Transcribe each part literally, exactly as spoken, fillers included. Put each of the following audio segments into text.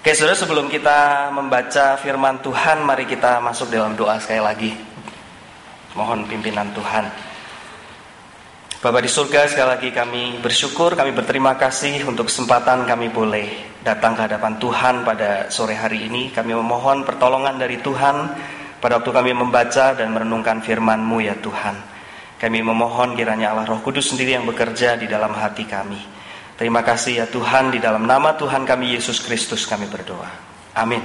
Oke, saudara, sebelum kita membaca firman Tuhan, mari kita masuk dalam doa sekali lagi. Mohon pimpinan Tuhan. Bapa di surga, sekali lagi kami bersyukur, kami berterima kasih untuk kesempatan kami boleh datang ke hadapan Tuhan pada sore hari ini. Kami memohon pertolongan dari Tuhan pada waktu kami membaca dan merenungkan firman-Mu ya Tuhan. Kami memohon kiranya Allah Roh Kudus sendiri yang bekerja di dalam hati kami. Terima kasih ya Tuhan, di dalam nama Tuhan kami Yesus Kristus kami berdoa. Amin.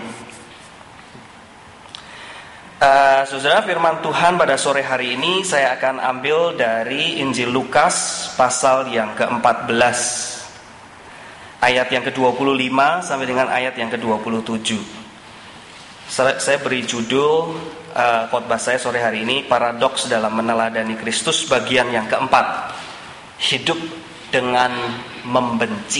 Uh, saudara, firman Tuhan pada sore hari ini saya akan ambil dari Injil Lukas pasal yang keempat belas, ayat yang kedua puluh lima sampai dengan ayat yang kedua puluh tujuh. Saya, saya beri judul uh, khotbah saya sore hari ini, paradoks dalam meneladani Kristus bagian yang keempat, hidup dengan membenci.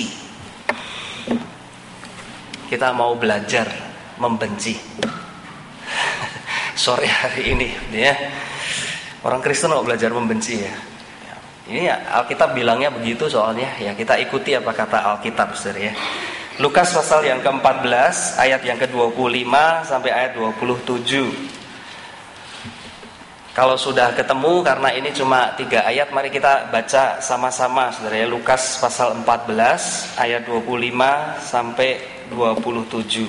Kita mau belajar membenci sore hari ini ya. Orang Kristen mau belajar membenci ya. Ini ya, Alkitab bilangnya begitu soalnya ya, kita ikuti apa kata Alkitab saudara ya. Lukas pasal yang keempat belas ayat yang ke dua puluh lima sampai ayat dua puluh tujuh. Kalau sudah ketemu, karena ini cuma tiga ayat, mari kita baca sama-sama saudara ya. Lukas pasal empat belas ayat dua puluh lima sampai dua puluh tujuh.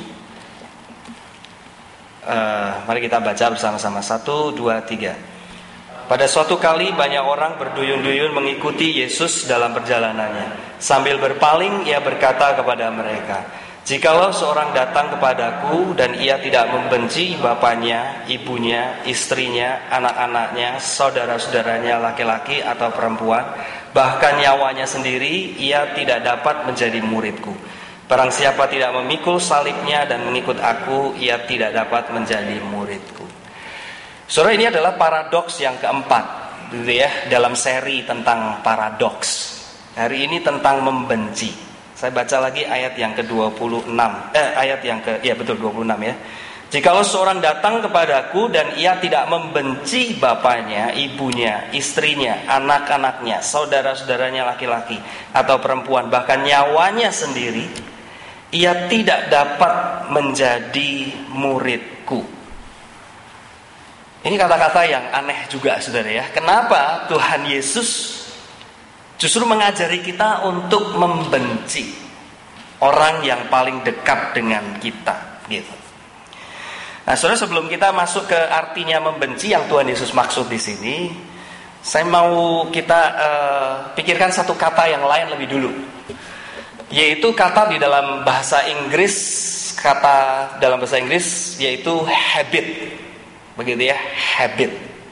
uh, Mari kita baca bersama-sama. Satu, dua, tiga. Pada suatu kali banyak orang berduyun-duyun mengikuti Yesus dalam perjalanannya. Sambil berpaling ia berkata kepada mereka, "Jikalau seorang datang kepadaku dan ia tidak membenci bapaknya, ibunya, istrinya, anak-anaknya, saudara-saudaranya laki-laki atau perempuan, bahkan nyawanya sendiri, ia tidak dapat menjadi muridku. Barang siapa tidak memikul salibnya dan mengikut aku, ia tidak dapat menjadi muridku." Saudara, ini adalah paradoks yang keempat gitu ya, dalam seri tentang paradoks. Hari ini tentang membenci. Saya baca lagi ayat yang ke dua puluh enam. Eh ayat yang ke ya betul dua puluh enam ya. "Jikalau seorang datang kepadaku dan ia tidak membenci bapaknya, ibunya, istrinya, anak-anaknya, saudara-saudaranya laki-laki atau perempuan, bahkan nyawanya sendiri, ia tidak dapat menjadi muridku." Ini kata-kata yang aneh juga saudara ya. Kenapa Tuhan Yesus justru mengajari kita untuk membenci orang yang paling dekat dengan kita gitu. Nah, saudara, sebelum kita masuk ke artinya membenci yang Tuhan Yesus maksud di sini, saya mau kita uh, pikirkan satu kata yang lain lebih dulu, yaitu kata di dalam bahasa Inggris, kata dalam bahasa Inggris yaitu habit, begitu ya, habit.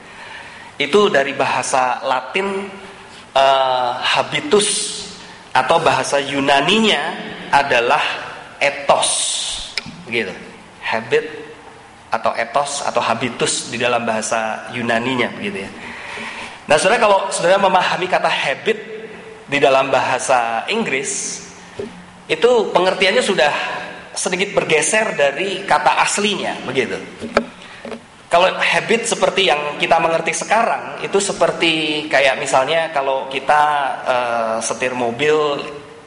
Itu dari bahasa Latin uh, habitus, atau bahasa Yunaninya adalah ethos, begitu. Habit atau ethos atau habitus di dalam bahasa Yunaninya, begitu ya. Nah, saudara, kalau saudara memahami kata habit di dalam bahasa Inggris, itu pengertiannya sudah sedikit bergeser dari kata aslinya, begitu. Kalau habit seperti yang kita mengerti sekarang, itu seperti kayak misalnya kalau kita uh, setir mobil,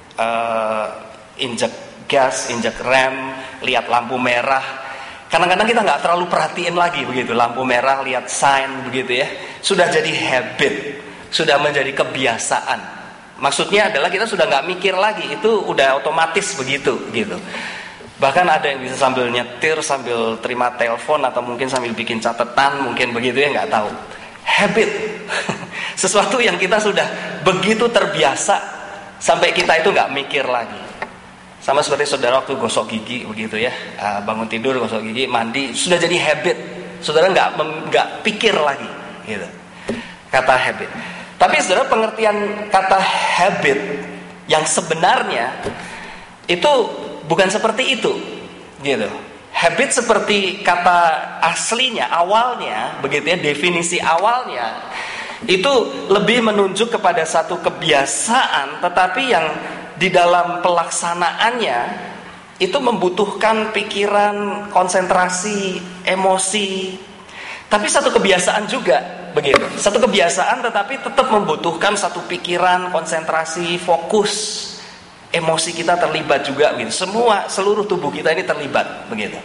uh, injek gas, injek rem, lihat lampu merah. Kadang-kadang kita nggak terlalu perhatiin lagi begitu, lampu merah, lihat sign begitu ya. Sudah jadi habit, sudah menjadi kebiasaan. Maksudnya adalah kita sudah nggak mikir lagi, itu udah otomatis begitu gitu. Bahkan ada yang bisa sambil nyetir, sambil terima telepon, atau mungkin sambil bikin catatan, mungkin begitu ya, nggak tahu. Habit, sesuatu yang kita sudah begitu terbiasa sampai kita itu nggak mikir lagi. Sama seperti saudara waktu gosok gigi begitu ya, bangun tidur gosok gigi, mandi, sudah jadi habit. Saudara nggak nggak pikir lagi, gitu. Kata habit. Tapi saudara, pengertian kata habit yang sebenarnya itu bukan seperti itu, gitu. Habit seperti kata aslinya, awalnya, begitu ya, definisi awalnya itu lebih menunjuk kepada satu kebiasaan, tetapi yang di dalam pelaksanaannya itu membutuhkan pikiran, konsentrasi, emosi. Tapi satu kebiasaan juga, begitu. Satu kebiasaan tetapi tetap membutuhkan satu pikiran, konsentrasi, fokus. emosi kita terlibat juga begitu. Semua seluruh tubuh kita ini terlibat begitu.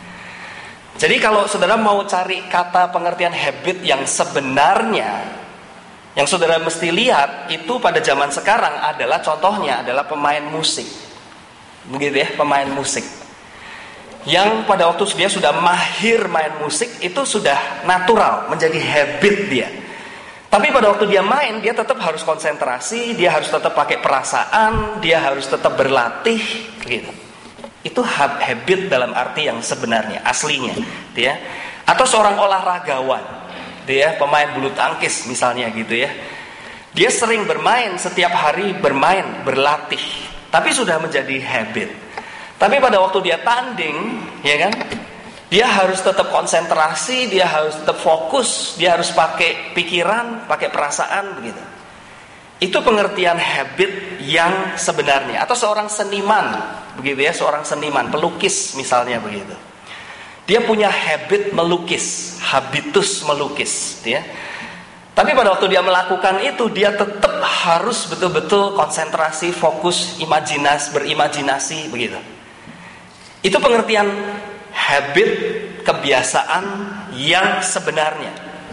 Jadi kalau saudara mau cari kata pengertian habit yang sebenarnya, yang saudara mesti lihat itu pada zaman sekarang adalah contohnya adalah pemain musik. Begitu ya, pemain musik. Yang pada waktu dia sudah mahir main musik itu sudah natural, menjadi habit dia. Tapi pada waktu dia main, dia tetap harus konsentrasi, dia harus tetap pakai perasaan, dia harus tetap berlatih, gitu. Itu habit dalam arti yang sebenarnya, aslinya, ya. Atau seorang olahragawan, dia pemain bulu tangkis misalnya, gitu ya. Dia sering bermain, setiap hari bermain, berlatih, tapi sudah menjadi habit. Tapi pada waktu dia tanding, ya kan, dia harus tetap konsentrasi, dia harus tetap fokus, dia harus pakai pikiran, pakai perasaan, begitu. Itu pengertian habit yang sebenarnya. Atau seorang seniman, begitu ya, seorang seniman, pelukis misalnya begitu. Dia punya habit melukis, habitus melukis, ya. Tapi pada waktu dia melakukan itu, dia tetap harus betul-betul konsentrasi, fokus, imajinasi, berimajinasi, begitu. Itu pengertian habit, kebiasaan yang sebenarnya.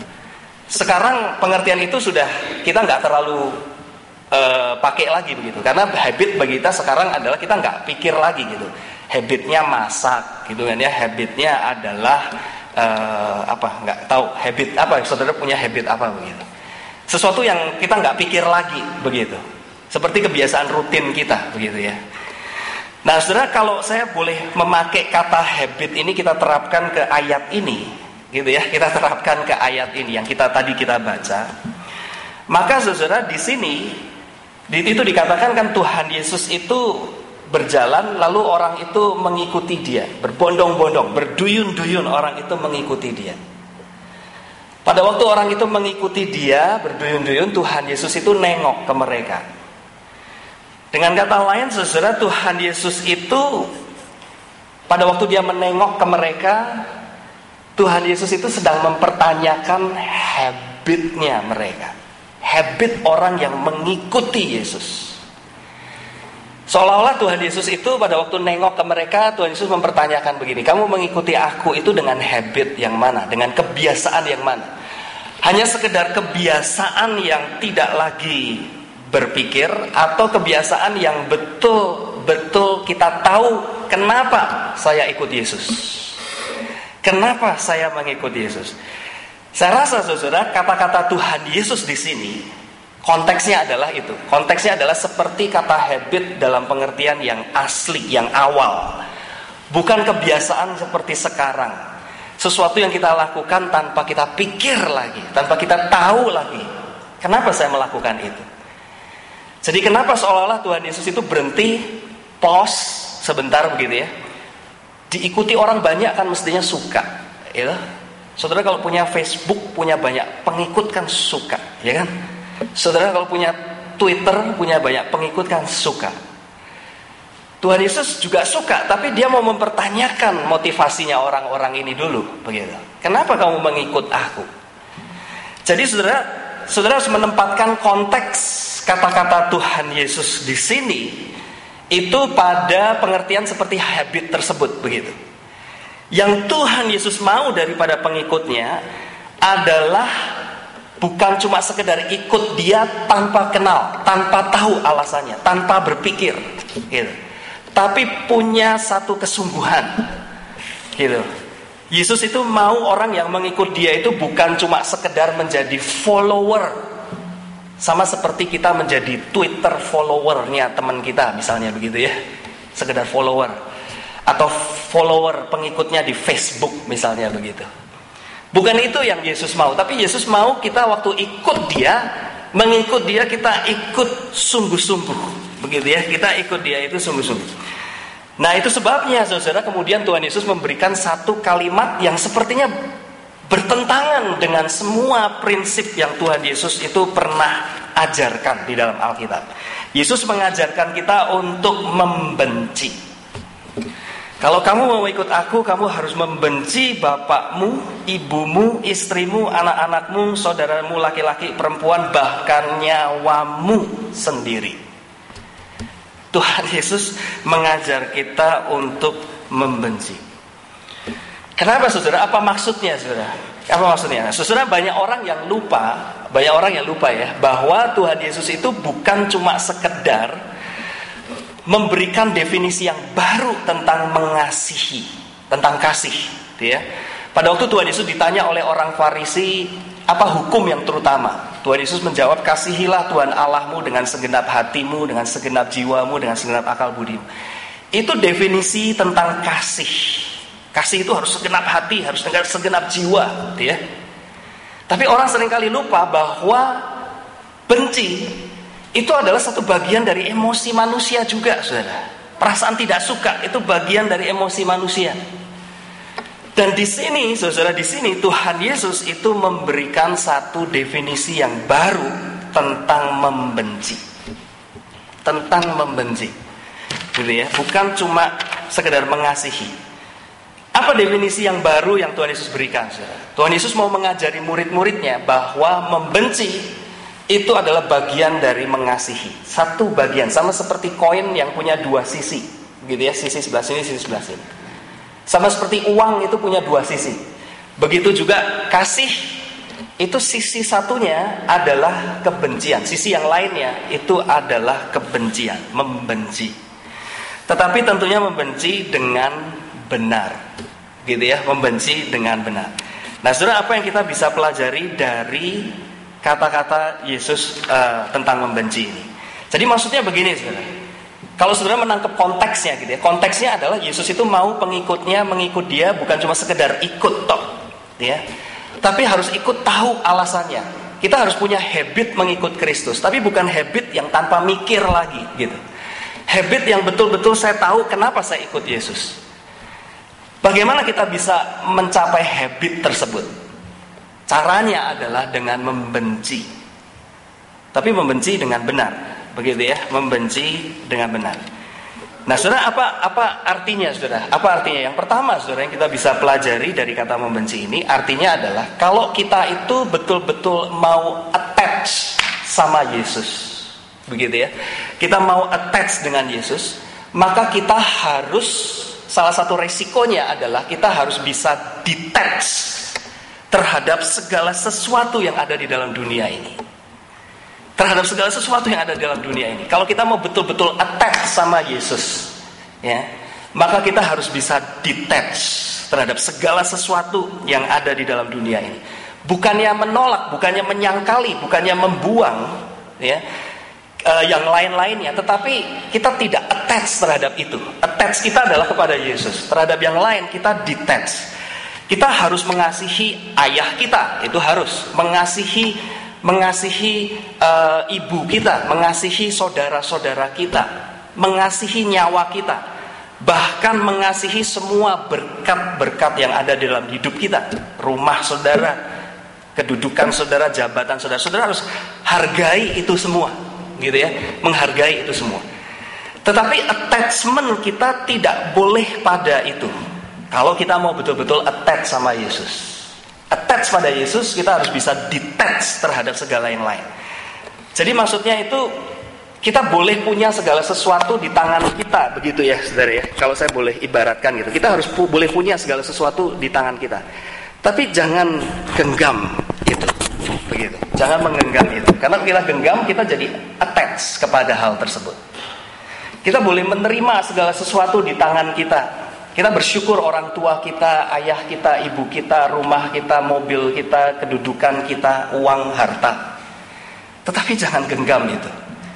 Sekarang pengertian itu sudah kita nggak terlalu uh, pakai lagi begitu, karena habit bagi kita sekarang adalah kita nggak pikir lagi gitu. Habitnya masak, gitu kan ya. Habitnya adalah uh, apa? Nggak tahu habit apa. Saudara punya habit apa begitu? Sesuatu yang kita nggak pikir lagi begitu. Seperti kebiasaan rutin kita begitu ya. Nah, saudara, kalau saya boleh memakai kata habit ini kita terapkan ke ayat ini, gitu ya, kita terapkan ke ayat ini yang kita tadi kita baca. Maka, saudara, di sini di itu dikatakan kan Tuhan Yesus itu berjalan, lalu orang itu mengikuti dia, berbondong-bondong, berduyun-duyun orang itu mengikuti dia. Pada waktu orang itu mengikuti dia, berduyun-duyun, Tuhan Yesus itu nengok ke mereka. Dengan kata lain, saudara, Tuhan Yesus itu pada waktu dia menengok ke mereka, Tuhan Yesus itu sedang mempertanyakan habitnya mereka. Habit orang yang mengikuti Yesus. Seolah-olah Tuhan Yesus itu pada waktu nengok ke mereka, Tuhan Yesus mempertanyakan begini, kamu mengikuti aku itu dengan habit yang mana? Dengan kebiasaan yang mana? Hanya sekedar kebiasaan yang tidak lagi berpikir, atau kebiasaan yang betul-betul kita tahu kenapa saya ikut Yesus, kenapa saya mengikuti Yesus. Saya rasa, saudara, kata-kata Tuhan Yesus di sini konteksnya adalah itu. Konteksnya adalah seperti kata habit dalam pengertian yang asli, yang awal, bukan kebiasaan seperti sekarang. Sesuatu yang kita lakukan tanpa kita pikir lagi, tanpa kita tahu lagi kenapa saya melakukan itu. Jadi kenapa seolah-olah Tuhan Yesus itu berhenti, pause sebentar begitu ya. Diikuti orang banyak kan mestinya suka, ya. Saudara kalau punya Facebook, punya banyak pengikut kan suka, ya kan? Saudara kalau punya Twitter, punya banyak pengikut kan suka. Tuhan Yesus juga suka, tapi dia mau mempertanyakan motivasinya orang-orang ini dulu, begitu. Kenapa kamu mengikut aku? Jadi saudara, saudara harus menempatkan konteks kata-kata Tuhan Yesus di sini itu pada pengertian seperti habit tersebut begitu. Yang Tuhan Yesus mau daripada pengikutnya adalah bukan cuma sekedar ikut dia tanpa kenal, tanpa tahu alasannya, tanpa berpikir, gitu. Tapi punya satu kesungguhan, gitu. Yesus itu mau orang yang mengikut dia itu bukan cuma sekedar menjadi follower. Sama seperti kita menjadi Twitter followernya teman kita misalnya begitu ya, sekedar follower, atau follower pengikutnya di Facebook misalnya begitu. Bukan itu yang Yesus mau, tapi Yesus mau kita waktu ikut dia, mengikut dia, kita ikut sungguh-sungguh begitu ya, kita ikut dia itu sungguh-sungguh. Nah itu sebabnya saudara, kemudian Tuhan Yesus memberikan satu kalimat yang sepertinya bertentangan dengan semua prinsip yang Tuhan Yesus itu pernah ajarkan di dalam Alkitab. Yesus mengajarkan kita untuk membenci. Kalau kamu mau ikut aku, kamu harus membenci bapakmu, ibumu, istrimu, anak-anakmu, saudaramu laki-laki, perempuan, bahkan nyawamu sendiri. Tuhan Yesus mengajar kita untuk membenci. Kenapa saudara? Apa maksudnya saudara? Apa maksudnya? Saudara, banyak orang yang lupa, banyak orang yang lupa ya, bahwa Tuhan Yesus itu bukan cuma sekedar memberikan definisi yang baru tentang mengasihi, tentang kasih, ya. Pada waktu Tuhan Yesus ditanya oleh orang Farisi, apa hukum yang terutama? Tuhan Yesus menjawab, kasihilah Tuhan Allahmu dengan segenap hatimu, dengan segenap jiwamu, dengan segenap akal budimu. Itu definisi tentang kasih. Kasih itu harus segenap hati, harus dengan segenap jiwa, ya. Tapi orang seringkali lupa bahwa benci itu adalah satu bagian dari emosi manusia juga, saudara. Perasaan tidak suka itu bagian dari emosi manusia. Dan di sini, saudara, di sini Tuhan Yesus itu memberikan satu definisi yang baru tentang membenci. Tentang membenci. Gitu ya, bukan cuma sekedar mengasihi. Apa definisi yang baru yang Tuhan Yesus berikan, saudara? Tuhan Yesus mau mengajari murid-muridnya bahwa membenci itu adalah bagian dari mengasihi. Satu bagian, sama seperti koin yang punya dua sisi, gitu ya, sisi sebelah sini, sisi sebelah sini. Sama seperti uang itu punya dua sisi. Begitu juga kasih, itu sisi satunya adalah kebencian, sisi yang lainnya itu adalah kebencian, membenci. Tetapi tentunya membenci dengan benar, gitu ya, membenci dengan benar. Nah, saudara, apa yang kita bisa pelajari dari kata-kata Yesus uh, tentang membenci ini? Jadi maksudnya begini, saudara. Kalau saudara menangkap konteksnya, gitu ya, konteksnya adalah Yesus itu mau pengikutnya mengikut dia bukan cuma sekedar ikut tok, ya, tapi harus ikut tahu alasannya. Kita harus punya habit mengikut Kristus, tapi bukan habit yang tanpa mikir lagi, gitu. Habit yang betul-betul saya tahu kenapa saya ikut Yesus. Bagaimana kita bisa mencapai habit tersebut? Caranya adalah dengan membenci. Tapi membenci dengan benar, begitu ya, membenci dengan benar. Nah, saudara, apa apa artinya, saudara? Apa artinya? Yang pertama, saudara, yang kita bisa pelajari dari kata membenci ini, artinya adalah kalau kita itu betul-betul mau attach sama Yesus, begitu ya. Kita mau attach dengan Yesus, maka kita harus, salah satu resikonya adalah kita harus bisa detach terhadap segala sesuatu yang ada di dalam dunia ini. Terhadap segala sesuatu yang ada di dalam dunia ini. Kalau kita mau betul-betul attach sama Yesus, ya, maka kita harus bisa detach terhadap segala sesuatu yang ada di dalam dunia ini. Bukannya menolak, bukannya menyangkali, bukannya membuang, ya, uh, yang lain-lainnya, tetapi kita tidak attach terhadap itu. Attach kita adalah kepada Yesus. Terhadap yang lain kita detach. Kita harus mengasihi ayah kita, itu harus mengasihi mengasihi uh, ibu kita, mengasihi saudara-saudara kita, mengasihi nyawa kita, bahkan mengasihi semua berkat-berkat yang ada dalam hidup kita, rumah saudara, kedudukan saudara, jabatan saudara. Saudara harus hargai itu semua, gitu ya, menghargai itu semua. Tetapi attachment kita tidak boleh pada itu. Kalau kita mau betul-betul attach sama Yesus, attach pada Yesus, kita harus bisa detach terhadap segala yang lain. Jadi maksudnya itu, kita boleh punya segala sesuatu di tangan kita, begitu ya, saudara ya. Kalau saya boleh ibaratkan gitu, kita harus pu- boleh punya segala sesuatu di tangan kita. Tapi jangan genggam itu, begitu. Jangan menggenggam itu, karena kita genggam, kita jadi attach kepada hal tersebut. Kita boleh menerima segala sesuatu di tangan kita. Kita bersyukur orang tua kita, ayah kita, ibu kita, rumah kita, mobil kita, kedudukan kita, uang, harta. Tetapi jangan genggam itu.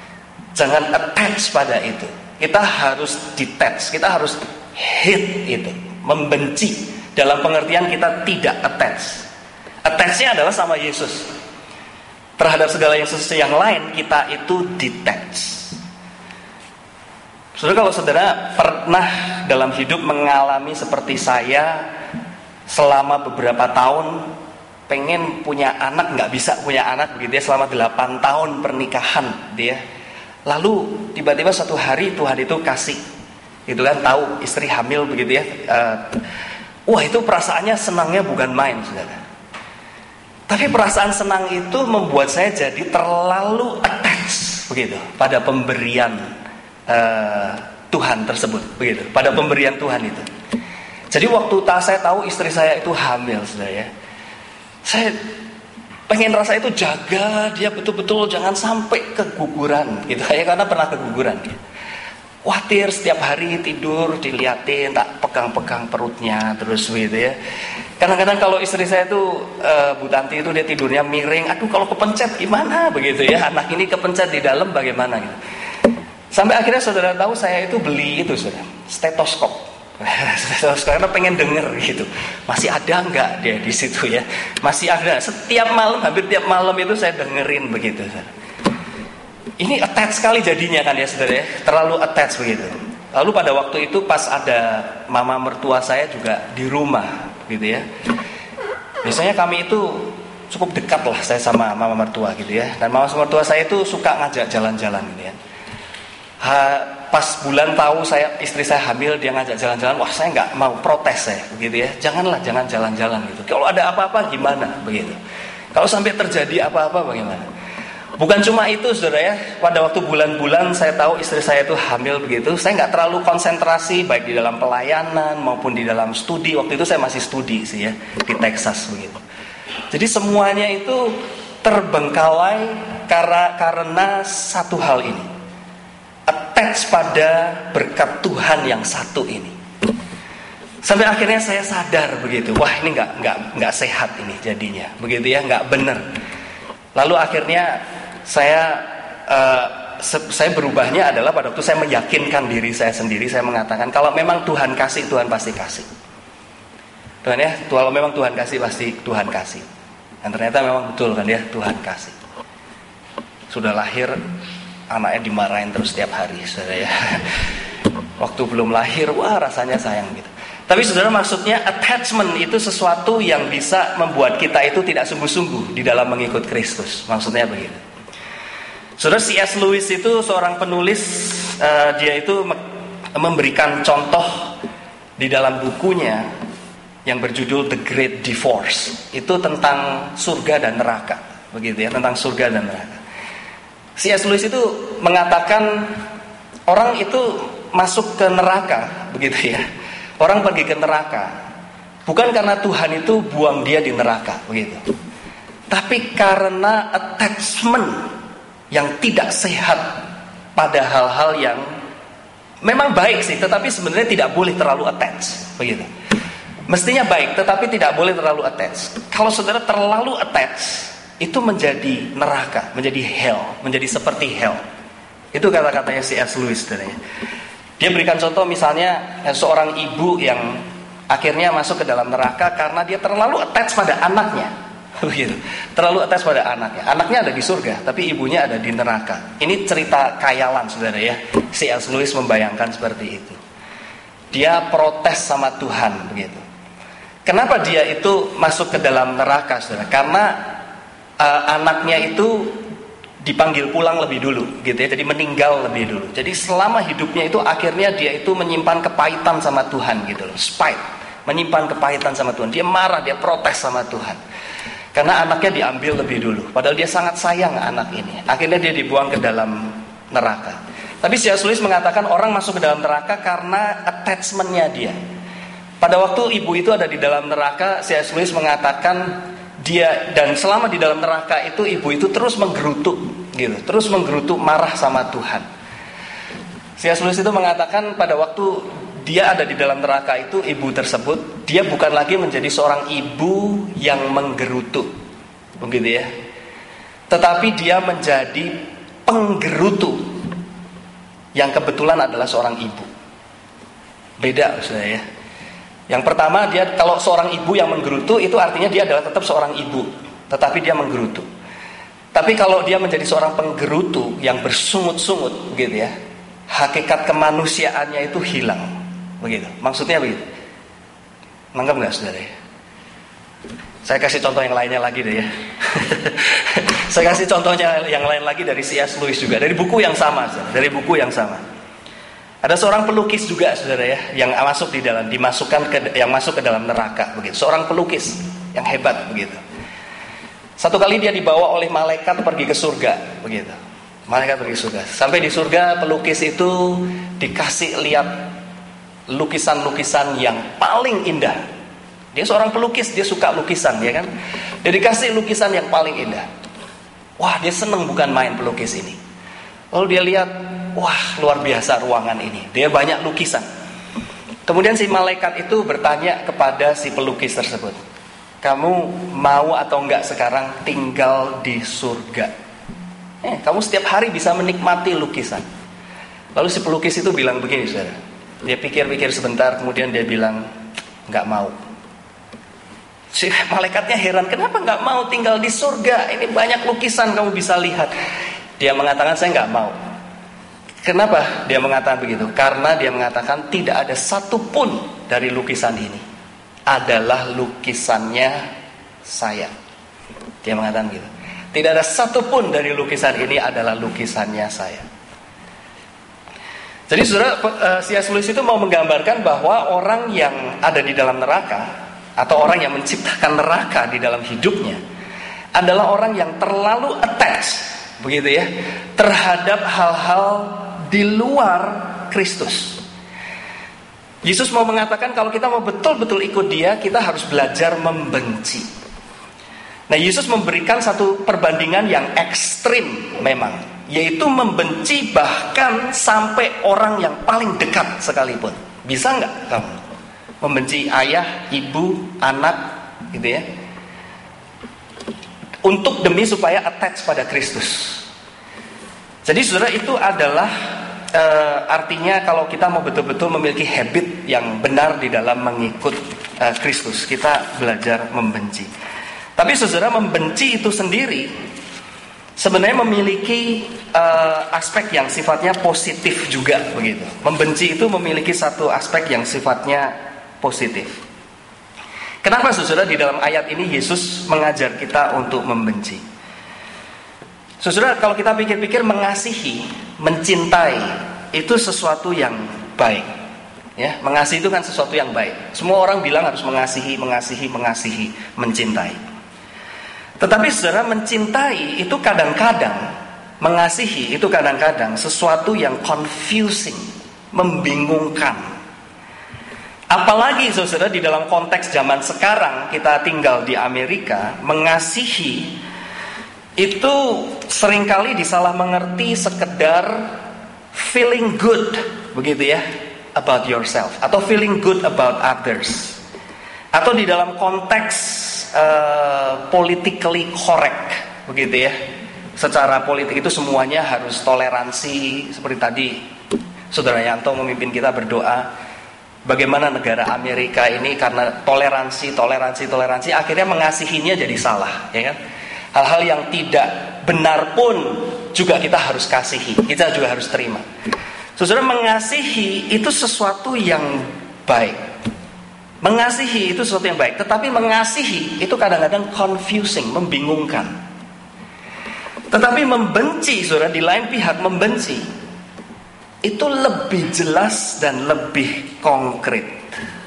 Jangan attach pada itu. Kita harus detach, kita harus hate itu, membenci. Dalam pengertian kita tidak attach. Attachnya adalah sama Yesus. Terhadap segala yang sesuatu yang lain, kita itu detach. Saudara, kalau saudara pernah dalam hidup mengalami seperti saya, selama beberapa tahun pengen punya anak, nggak bisa punya anak, begitu ya, selama delapan tahun pernikahan, dia. Lalu tiba-tiba satu hari Tuhan itu kasih, gitu kan, tahu istri hamil, begitu ya. Uh, wah, itu perasaannya senangnya bukan main, saudara. Tapi perasaan senang itu membuat saya jadi terlalu attach, begitu, pada pemberian uh, Tuhan tersebut, begitu, pada pemberian Tuhan itu. Jadi waktu saya tahu istri saya itu hamil, saudara ya, saya pengen rasa itu jaga dia betul-betul jangan sampai keguguran, gitu ya, karena pernah keguguran. Khawatir setiap hari tidur diliatin, tak pegang-pegang perutnya terus gitu ya. Kadang-kadang kalau istri saya tuh uh, Bu Tanti itu dia tidurnya miring, aduh kalau kepencet gimana begitu ya, anak ini kepencet di dalam bagaimana gitu. Sampai akhirnya saudara tahu saya itu beli itu saudara, stetoskop. Stetoskop karena pengen denger gitu. Masih ada nggak dia di situ ya? Masih ada. Setiap malam, hampir tiap malam itu saya dengerin begitu saudara. Ini attach sekali jadinya kan ya saudara ya, terlalu attach begitu. Lalu pada waktu itu pas ada mama mertua saya juga di rumah gitu ya. Biasanya kami itu cukup dekat lah saya sama mama mertua gitu ya. Dan mama mertua saya itu suka ngajak jalan-jalan gitu ya. Ha, pas bulan tahu saya istri saya hamil dia ngajak jalan-jalan, wah saya nggak mau protes saya begitu ya. Janganlah jangan jalan-jalan gitu. Kalau ada apa-apa gimana begitu. Kalau sampai terjadi apa-apa bagaimana? Bukan cuma itu saudara ya, pada waktu bulan-bulan saya tahu istri saya itu hamil begitu, saya nggak terlalu konsentrasi baik di dalam pelayanan maupun di dalam studi. Waktu itu saya masih studi sih ya di Texas begitu. Jadi semuanya itu terbengkalai karena karena satu hal ini, attach pada berkat Tuhan yang satu ini. Sampai akhirnya saya sadar begitu, wah ini nggak nggak nggak sehat ini jadinya, begitu ya, nggak benar. Lalu akhirnya saya uh, se- saya berubahnya adalah pada waktu saya meyakinkan diri saya sendiri, saya mengatakan kalau memang Tuhan kasih, Tuhan pasti kasih. Tuhan ya, kalau memang Tuhan kasih pasti Tuhan kasih. Dan ternyata memang betul kan ya, Tuhan kasih. Sudah lahir anaknya dimarahin terus setiap hari, saudara ya. Waktu belum lahir, wah rasanya sayang gitu. Tapi saudara, maksudnya attachment itu sesuatu yang bisa membuat kita itu tidak sungguh-sungguh di dalam mengikut Kristus. Maksudnya begitu. Saudara, C S Lewis itu seorang penulis, uh, dia itu me- memberikan contoh di dalam bukunya yang berjudul The Great Divorce. Itu tentang surga dan neraka, begitu ya, tentang surga dan neraka. C S Lewis itu mengatakan orang itu masuk ke neraka, begitu ya. Orang pergi ke neraka bukan karena Tuhan itu buang dia di neraka, begitu. Tapi karena attachment yang tidak sehat pada hal-hal yang memang baik sih, tetapi sebenarnya tidak boleh terlalu attach, begitu. Mestinya baik, tetapi tidak boleh terlalu attach. Kalau saudara terlalu attach, itu menjadi neraka, menjadi hell, menjadi seperti hell. Itu kata-katanya C S Lewis sebenarnya. Dia berikan contoh misalnya seorang ibu yang akhirnya masuk ke dalam neraka karena dia terlalu attach pada anaknya, begitu. Terlalu attach pada anaknya. Anaknya ada di surga, tapi ibunya ada di neraka. Ini cerita khayalan saudara ya. C S Lewis membayangkan seperti itu. Dia protes sama Tuhan begitu. Kenapa dia itu masuk ke dalam neraka saudara? Karena uh, anaknya itu dipanggil pulang lebih dulu gitu ya, jadi meninggal lebih dulu. Jadi selama hidupnya itu akhirnya dia itu menyimpan kepahitan sama Tuhan gitu loh, spite, menyimpan kepahitan sama Tuhan. Dia marah, dia protes sama Tuhan karena anaknya diambil lebih dulu, padahal dia sangat sayang anak ini. Akhirnya dia dibuang ke dalam neraka. Tapi C S Lewis mengatakan orang masuk ke dalam neraka karena attachment-nya dia. Pada waktu ibu itu ada di dalam neraka, C S Lewis mengatakan dia, dan selama di dalam neraka itu ibu itu terus menggerutu gitu, terus menggerutu marah sama Tuhan. C S Lewis itu mengatakan pada waktu dia ada di dalam neraka itu, ibu tersebut dia bukan lagi menjadi seorang ibu yang menggerutu, begitu ya, tetapi dia menjadi penggerutu yang kebetulan adalah seorang ibu. Beda maksudnya ya. Yang pertama, dia kalau seorang ibu yang menggerutu itu artinya dia adalah tetap seorang ibu, tetapi dia menggerutu. Tapi kalau dia menjadi seorang penggerutu yang bersungut-sungut begitu ya, hakikat kemanusiaannya itu hilang, begitu. Maksudnya begitu. Nangkep nggak saudara ya? Saya kasih contoh yang lainnya lagi deh ya. Saya kasih contohnya yang lain lagi dari C S Lewis juga, dari buku yang sama, saudara. Dari buku yang sama. Ada seorang pelukis juga saudara ya, yang masuk di dalam, dimasukkan ke, yang masuk ke dalam neraka begitu. Seorang pelukis yang hebat begitu. Satu kali dia dibawa oleh malaikat pergi ke surga begitu. Malaikat pergi surga. Sampai di surga pelukis itu dikasih lihat lukisan-lukisan yang paling indah. Dia seorang pelukis, dia suka lukisan, ya kan? Dia dikasih lukisan yang paling indah. Wah, dia seneng bukan main pelukis ini. Lalu dia lihat, wah luar biasa ruangan ini. Dia banyak lukisan. Kemudian si malaikat itu bertanya kepada si pelukis tersebut, kamu mau atau enggak sekarang tinggal di surga? Eh, kamu setiap hari bisa menikmati lukisan. Lalu si pelukis itu bilang begini, saudara. Dia pikir-pikir sebentar, kemudian dia bilang, enggak mau. Si malaikatnya heran, kenapa enggak mau tinggal di surga? Ini banyak lukisan kamu bisa lihat. Dia mengatakan, saya enggak mau. Kenapa dia mengatakan begitu? Karena dia mengatakan tidak ada satupun dari lukisan ini adalah lukisannya saya. Dia mengatakan begitu. Tidak ada satupun dari lukisan ini adalah lukisannya saya. Jadi saudara, C S Lewis itu mau menggambarkan bahwa orang yang ada di dalam neraka atau orang yang menciptakan neraka di dalam hidupnya adalah orang yang terlalu attached, begitu ya, terhadap hal-hal di luar Kristus. Yesus mau mengatakan kalau kita mau betul-betul ikut Dia, kita harus belajar membenci. Nah, Yesus memberikan satu perbandingan yang ekstrim memang, yaitu membenci bahkan sampai orang yang paling dekat sekalipun. Bisa nggak kamu membenci ayah, ibu, anak, gitu ya, untuk demi supaya attach pada Kristus? Jadi saudara, itu adalah e, artinya kalau kita mau betul-betul memiliki habit yang benar di dalam mengikut e, Kristus, kita belajar membenci. Tapi saudara, membenci itu sendiri sebenarnya memiliki e, aspek yang sifatnya positif juga, begitu. Membenci itu memiliki satu aspek yang sifatnya positif. Kenapa saudara di dalam ayat ini Yesus mengajar kita untuk membenci? Saudara, kalau kita pikir-pikir, mengasihi, mencintai itu sesuatu yang baik. Ya, mengasihi itu kan sesuatu yang baik. Semua orang bilang harus mengasihi, mengasihi, mengasihi, mencintai. Tetapi saudara, mencintai itu kadang-kadang, mengasihi itu kadang-kadang sesuatu yang confusing, membingungkan. Apalagi saudara di dalam konteks zaman sekarang, kita tinggal di Amerika, mengasihi itu seringkali disalah mengerti sekedar feeling good, begitu ya, about yourself, atau feeling good about others, atau di dalam konteks uh, politically correct, begitu ya. Secara politik itu semuanya harus toleransi. Seperti tadi Saudara Yanto memimpin kita berdoa, bagaimana negara Amerika ini karena toleransi, toleransi, toleransi, akhirnya mengasihinya jadi salah, ya kan? Hal-hal yang tidak benar pun juga kita harus kasihi, kita juga harus terima. Saudara, mengasihi itu sesuatu yang baik. Mengasihi itu sesuatu yang baik, tetapi mengasihi itu kadang-kadang confusing, membingungkan. Tetapi membenci, saudara, di lain pihak membenci itu lebih jelas dan lebih konkret.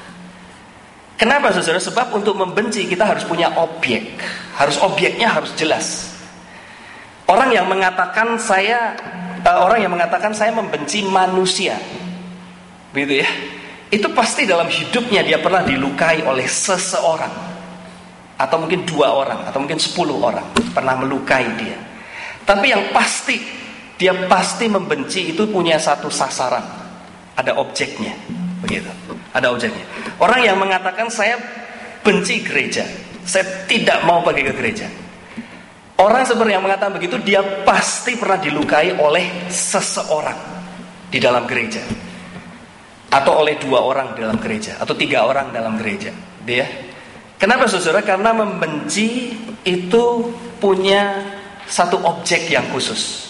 Kenapa saudara? Sebab untuk membenci kita harus punya objek. Harus objeknya harus jelas. Orang yang mengatakan saya uh, orang yang mengatakan saya membenci manusia, begitu ya, itu pasti dalam hidupnya dia pernah dilukai oleh seseorang, atau mungkin dua orang, atau mungkin sepuluh orang pernah melukai dia. Tapi yang pasti, dia pasti membenci itu punya satu sasaran, ada objeknya, begitu. Ada objeknya. Orang yang mengatakan saya benci gereja, saya tidak mau pergi ke gereja. Orang seperti yang mengatakan begitu, dia pasti pernah dilukai oleh seseorang di dalam gereja, atau oleh dua orang di dalam gereja, atau tiga orang dalam gereja. Dia. Kenapa saudara? Karena membenci itu punya satu objek yang khusus.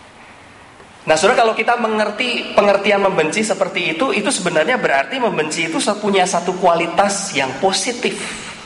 Nah saudara, kalau kita mengerti pengertian membenci seperti itu, itu sebenarnya berarti membenci itu punya satu kualitas yang positif.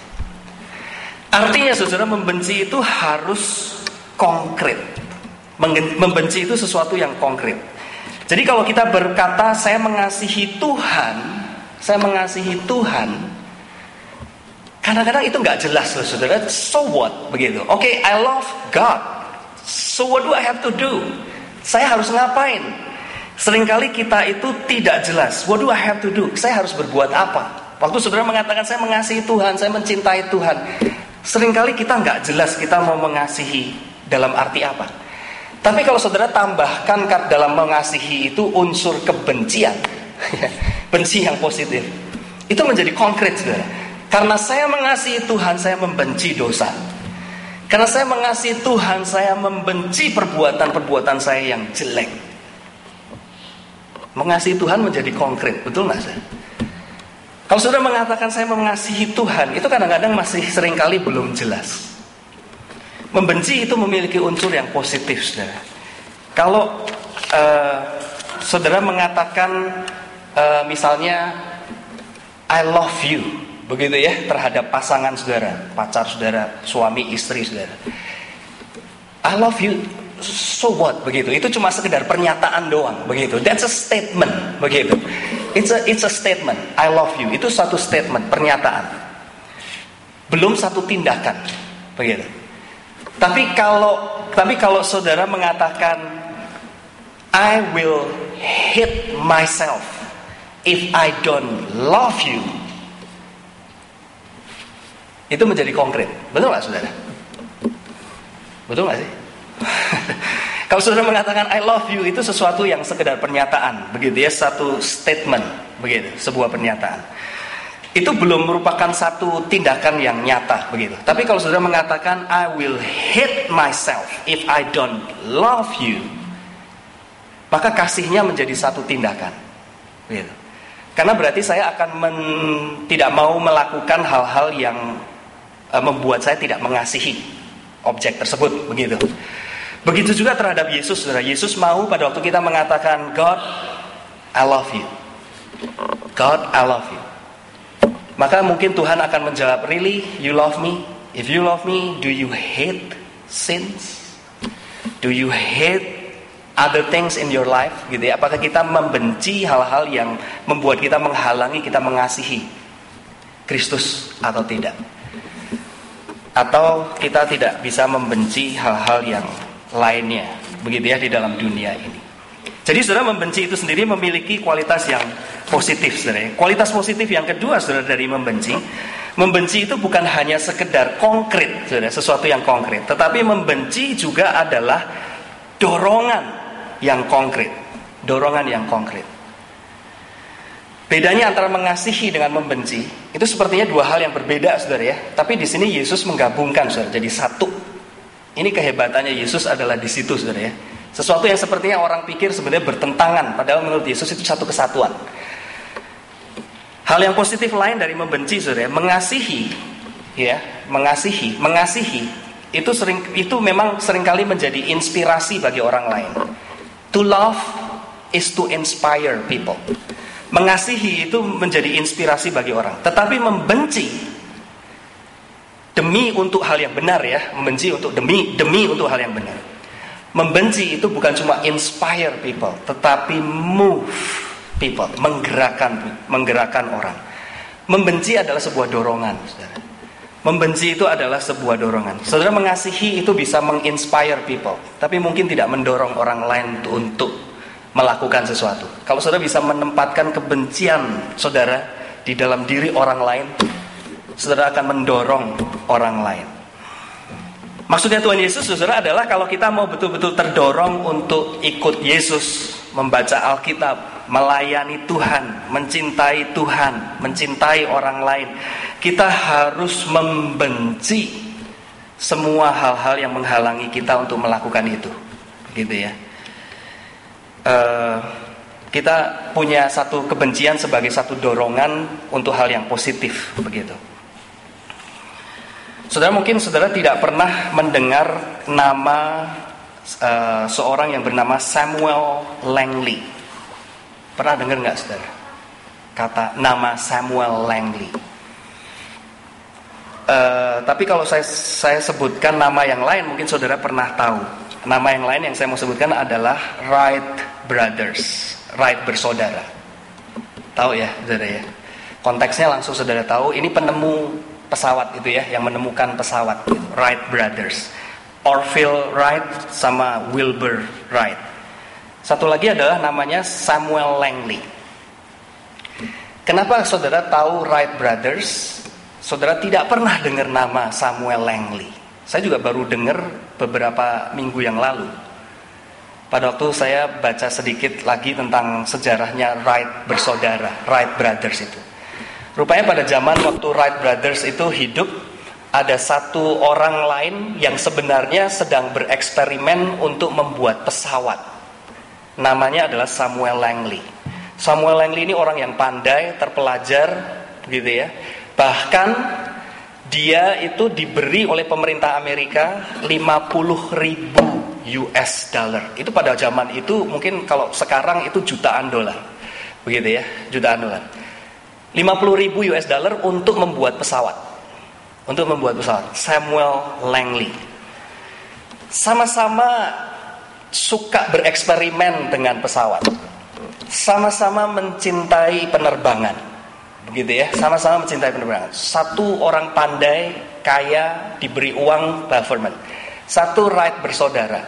Artinya saudara, membenci itu harus konkret. Membenci itu sesuatu yang konkret. Jadi kalau kita berkata saya mengasihi Tuhan, saya mengasihi Tuhan, kadang-kadang itu nggak jelas loh saudara. So what? Begitu. Oke, okay, I love God. So what do I have to do? Saya harus ngapain? Seringkali kita itu tidak jelas. What do I have to do? Saya harus berbuat apa? Waktu saudara mengatakan saya mengasihi Tuhan, saya mencintai Tuhan, seringkali kita nggak jelas kita mau mengasihi dalam arti apa. Tapi kalau saudara tambahkan dalam mengasihi itu unsur kebencian, benci yang positif, itu menjadi konkret, saudara. Karena saya mengasihi Tuhan, saya membenci dosa. Karena saya mengasihi Tuhan, saya membenci perbuatan-perbuatan saya yang jelek. Mengasihi Tuhan menjadi konkret, betul nggak, saudara? Kalau saudara mengatakan saya mengasihi Tuhan, itu kadang-kadang masih seringkali belum jelas. Membenci itu memiliki unsur yang positif, saudara. Kalau uh, saudara mengatakan uh, misalnya I love you, begitu ya, terhadap pasangan saudara, pacar saudara, suami, istri saudara. I love you, so what, begitu. Itu cuma sekedar pernyataan doang, begitu. That's a statement, begitu. It's a it's a statement. I love you. Itu satu statement, pernyataan. Belum satu tindakan, begitu. Tapi kalau tapi kalau saudara mengatakan I will hate myself if I don't love you, itu menjadi konkret. Betul nggak, saudara? Betul nggak sih? Kalau saudara mengatakan I love you, itu sesuatu yang sekedar pernyataan, begitu ya, satu statement, begitu, sebuah pernyataan. Itu belum merupakan satu tindakan yang nyata, begitu. Tapi kalau saudara mengatakan I will hate myself if I don't love you, maka kasihnya menjadi satu tindakan, begitu. Karena berarti saya akan men- tidak mau melakukan hal-hal yang uh, membuat saya tidak mengasihi objek tersebut, begitu. Begitu juga terhadap Yesus, saudara. Yesus mau pada waktu kita mengatakan God, I love you. God, I love you. Maka mungkin Tuhan akan menjawab, really, you love me? If you love me, do you hate sins? Do you hate other things in your life? Gitu ya. Apakah kita membenci hal-hal yang membuat kita menghalangi kita mengasihi Kristus atau tidak? Atau kita tidak bisa membenci hal-hal yang lainnya, begitu ya, di dalam dunia ini. Jadi saudara, membenci itu sendiri memiliki kualitas yang positif, saudara. Kualitas positif yang kedua, saudara, dari membenci, membenci itu bukan hanya sekedar konkret, saudara, sesuatu yang konkret, tetapi membenci juga adalah dorongan yang konkret, dorongan yang konkret. Bedanya antara mengasihi dengan membenci itu sepertinya dua hal yang berbeda, saudara ya. Tapi di sini Yesus menggabungkan, saudara, jadi satu. Ini kehebatannya Yesus adalah di situ, saudara ya. Sesuatu yang sepertinya orang pikir sebenarnya bertentangan, padahal menurut Yesus itu satu kesatuan. Hal yang positif lain dari membenci, saudara, mengasihi, ya, mengasihi, mengasihi itu sering itu memang seringkali menjadi inspirasi bagi orang lain. To love is to inspire people. Mengasihi itu menjadi inspirasi bagi orang. Tetapi membenci demi untuk hal yang benar, ya, membenci untuk demi demi untuk hal yang benar. Membenci itu bukan cuma inspire people, tetapi move people, menggerakkan menggerakkan orang. Membenci adalah sebuah dorongan, saudara. Membenci itu adalah sebuah dorongan. Saudara, mengasihi itu bisa menginspire people, tapi mungkin tidak mendorong orang lain untuk melakukan sesuatu. Kalau saudara bisa menempatkan kebencian saudara di dalam diri orang lain, saudara akan mendorong orang lain. Maksudnya Tuhan Yesus, saudara, adalah kalau kita mau betul-betul terdorong untuk ikut Yesus, membaca Alkitab, melayani Tuhan, mencintai Tuhan, mencintai orang lain, kita harus membenci semua hal-hal yang menghalangi kita untuk melakukan itu, gitu ya. Uh, kita punya satu kebencian sebagai satu dorongan untuk hal yang positif, begitu. Saudara, mungkin saudara tidak pernah mendengar nama uh, seorang yang bernama Samuel Langley. Pernah dengar nggak, saudara? Kata nama Samuel Langley. Uh, tapi kalau saya saya sebutkan nama yang lain, mungkin saudara pernah tahu. Nama yang lain yang saya mau sebutkan adalah Wright Brothers, Wright bersaudara. Tahu ya, saudara ya? Konteksnya langsung saudara tahu. Ini penemu pesawat itu ya, yang menemukan pesawat gitu. Wright Brothers, Orville Wright sama Wilbur Wright. Satu lagi adalah namanya Samuel Langley. Kenapa saudara tahu Wright Brothers? Saudara tidak pernah dengar nama Samuel Langley. Saya juga baru dengar beberapa minggu yang lalu. Pada waktu saya baca sedikit lagi tentang sejarahnya Wright bersaudara, Wright Brothers itu. Rupanya pada zaman waktu Wright Brothers itu hidup, ada satu orang lain yang sebenarnya sedang bereksperimen untuk membuat pesawat. Namanya adalah Samuel Langley. Samuel Langley ini orang yang pandai, terpelajar, begitu ya. Bahkan dia itu diberi oleh pemerintah Amerika lima puluh ribu U S dollar. Itu pada zaman itu mungkin kalau sekarang itu jutaan dolar. Begitu ya, jutaan dolar. lima puluh ribu U S dollar untuk membuat pesawat. Untuk membuat pesawat. Samuel Langley. Sama-sama suka bereksperimen dengan pesawat. Sama-sama mencintai penerbangan. Begitu ya, sama-sama mencintai penerbangan. Satu orang pandai, kaya, diberi uang government. Satu Wright bersaudara.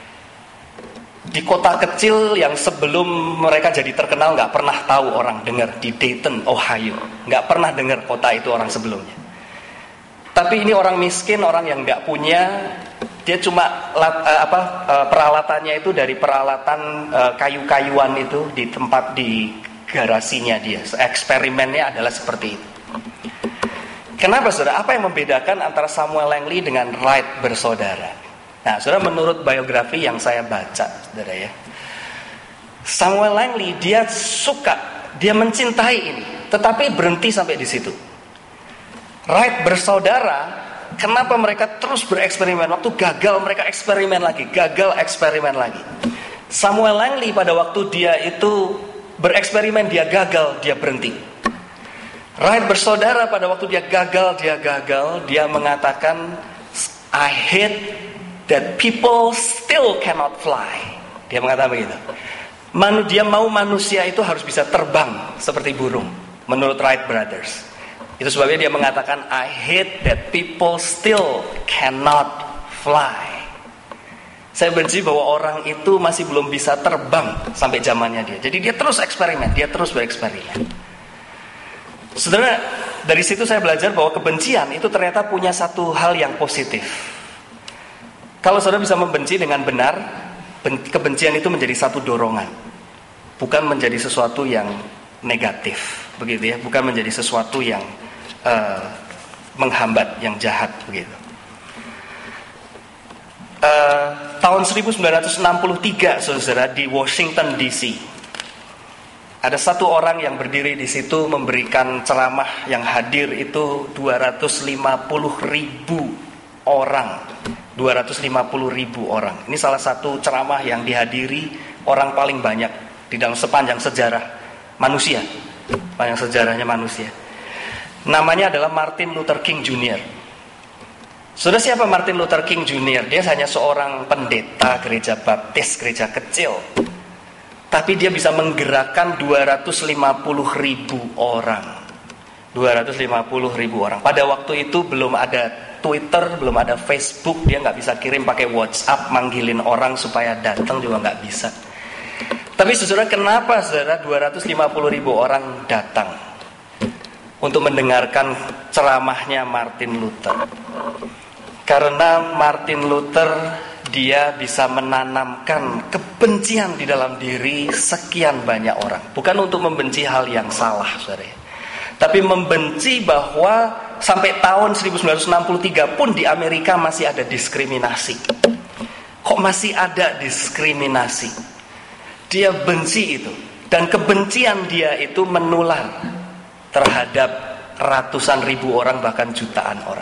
Di kota kecil yang sebelum mereka jadi terkenal gak pernah tahu orang dengar, di Dayton, Ohio. Gak pernah dengar kota itu orang sebelumnya. Tapi ini orang miskin, orang yang gak punya. Dia cuma lat, uh, apa uh, peralatannya itu dari peralatan uh, kayu-kayuan itu di tempat di garasinya dia. Eksperimennya adalah seperti itu. Kenapa saudara? Apa yang membedakan antara Samuel Langley dengan Wright bersaudara? Nah, saudara, menurut biografi yang saya baca, saudara ya, Samuel Langley dia suka, dia mencintai ini, tetapi berhenti sampai di situ. Wright bersaudara, kenapa mereka terus bereksperimen? Waktu gagal mereka eksperimen lagi, gagal eksperimen lagi. Samuel Langley pada waktu dia itu bereksperimen, dia gagal, dia berhenti. Wright bersaudara pada waktu dia gagal, dia gagal, dia mengatakan, I hate that people still cannot fly. Dia mengatakan begitu. Manu, dia mau manusia itu harus bisa terbang seperti burung, menurut Wright Brothers. Itu sebabnya dia mengatakan, I hate that people still cannot fly. Saya benci bahwa orang itu masih belum bisa terbang sampai zamannya dia. Jadi dia terus eksperimen, dia terus bereksperimen. Saudara, dari situ saya belajar bahwa kebencian itu ternyata punya satu hal yang positif. Kalau saudara bisa membenci dengan benar, kebencian itu menjadi satu dorongan, bukan menjadi sesuatu yang negatif, begitu ya, bukan menjadi sesuatu yang Uh, menghambat, yang jahat, begitu. Uh, tahun seribu sembilan ratus enam puluh tiga, saudara, di Washington D C, ada satu orang yang berdiri di situ memberikan ceramah, yang hadir itu dua ratus lima puluh ribu orang, dua ratus lima puluh ribu orang. Ini salah satu ceramah yang dihadiri orang paling banyak di dalam sepanjang sejarah manusia, sepanjang sejarahnya manusia. Namanya adalah Martin Luther King Junior Sudah siapa Martin Luther King Junior? Dia hanya seorang pendeta gereja baptis, gereja kecil. Tapi dia bisa menggerakkan dua ratus lima puluh ribu orang. dua ratus lima puluh ribu orang. Pada waktu itu belum ada Twitter, belum ada Facebook. Dia gak bisa kirim pakai WhatsApp, manggilin orang supaya datang juga gak bisa. Tapi saudara, kenapa saudara dua ratus lima puluh ribu orang datang untuk mendengarkan ceramahnya Martin Luther? Karena Martin Luther, dia bisa menanamkan kebencian di dalam diri sekian banyak orang. Bukan untuk membenci hal yang salah, saudara, tapi membenci bahwa sampai tahun seribu sembilan ratus enam puluh tiga pun di Amerika masih ada diskriminasi. Kok masih ada diskriminasi? Dia benci itu. Dan kebencian dia itu menular terhadap ratusan ribu orang, bahkan jutaan orang.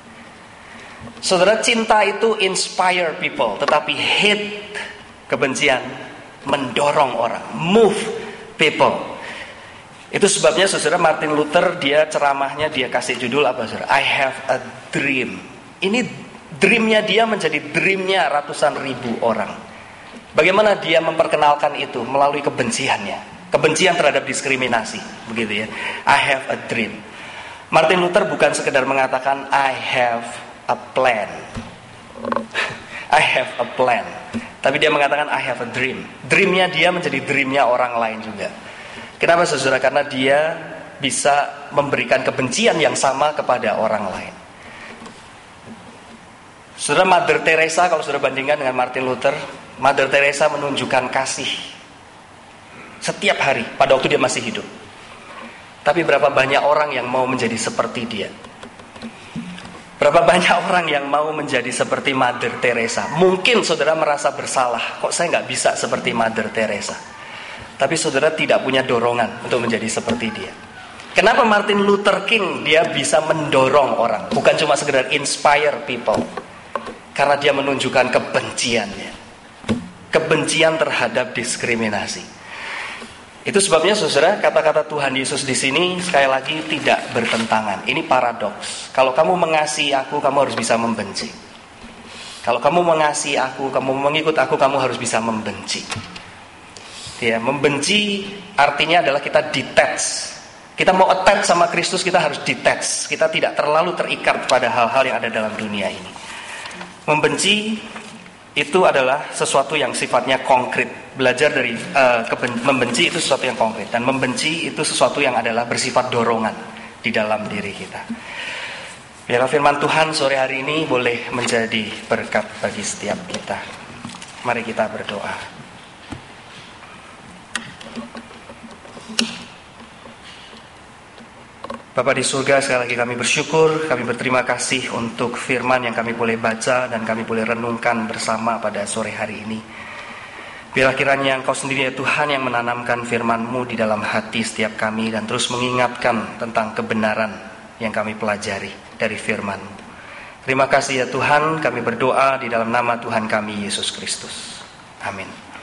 Saudara, cinta itu inspire people, tetapi hate, kebencian, mendorong orang, move people. Itu sebabnya saudara, Martin Luther, dia ceramahnya dia kasih judul apa saudara? I have a dream. Ini dreamnya dia menjadi dreamnya ratusan ribu orang. Bagaimana dia memperkenalkan itu? Melalui kebenciannya. Kebencian terhadap diskriminasi, begitu ya. I have a dream. Martin Luther bukan sekedar mengatakan I have a plan. I have a plan. Tapi dia mengatakan I have a dream. Dreamnya dia menjadi dreamnya orang lain juga. Kenapa saudara? Karena dia bisa memberikan kebencian yang sama kepada orang lain. Saudara, Mother Teresa, kalau saudara bandingkan dengan Martin Luther, Mother Teresa menunjukkan kasih setiap hari pada waktu dia masih hidup. Tapi berapa banyak orang yang mau menjadi seperti dia? Berapa banyak orang yang mau menjadi seperti Mother Teresa? Mungkin saudara merasa bersalah, kok saya nggak bisa seperti Mother Teresa. Tapi saudara tidak punya dorongan untuk menjadi seperti dia. Kenapa Martin Luther King dia bisa mendorong orang, bukan cuma sekedar inspire people? Karena dia menunjukkan kebenciannya, kebencian terhadap diskriminasi. Itu sebabnya saudara, kata-kata Tuhan Yesus di sini sekali lagi tidak bertentangan. Ini paradoks. Kalau kamu mengasihi aku, kamu harus bisa membenci. Kalau kamu mengasihi aku, kamu mengikut aku, kamu harus bisa membenci. Ya, membenci artinya adalah kita detach. Kita mau attach sama Kristus, kita harus detach. Kita tidak terlalu terikat pada hal-hal yang ada dalam dunia ini. Membenci itu adalah sesuatu yang sifatnya konkret. Belajar dari uh, keben- membenci itu sesuatu yang konkret. Dan membenci itu sesuatu yang adalah bersifat dorongan di dalam diri kita. Biarlah firman Tuhan sore hari ini boleh menjadi berkat bagi setiap kita. Mari kita berdoa. Bapa di surga, sekali lagi kami bersyukur, kami berterima kasih untuk firman yang kami boleh baca dan kami boleh renungkan bersama pada sore hari ini. Biarlah kiranya Engkau sendiri ya Tuhan yang menanamkan firman-Mu di dalam hati setiap kami dan terus mengingatkan tentang kebenaran yang kami pelajari dari firman-Mu. Terima kasih ya Tuhan, kami berdoa di dalam nama Tuhan kami Yesus Kristus. Amin.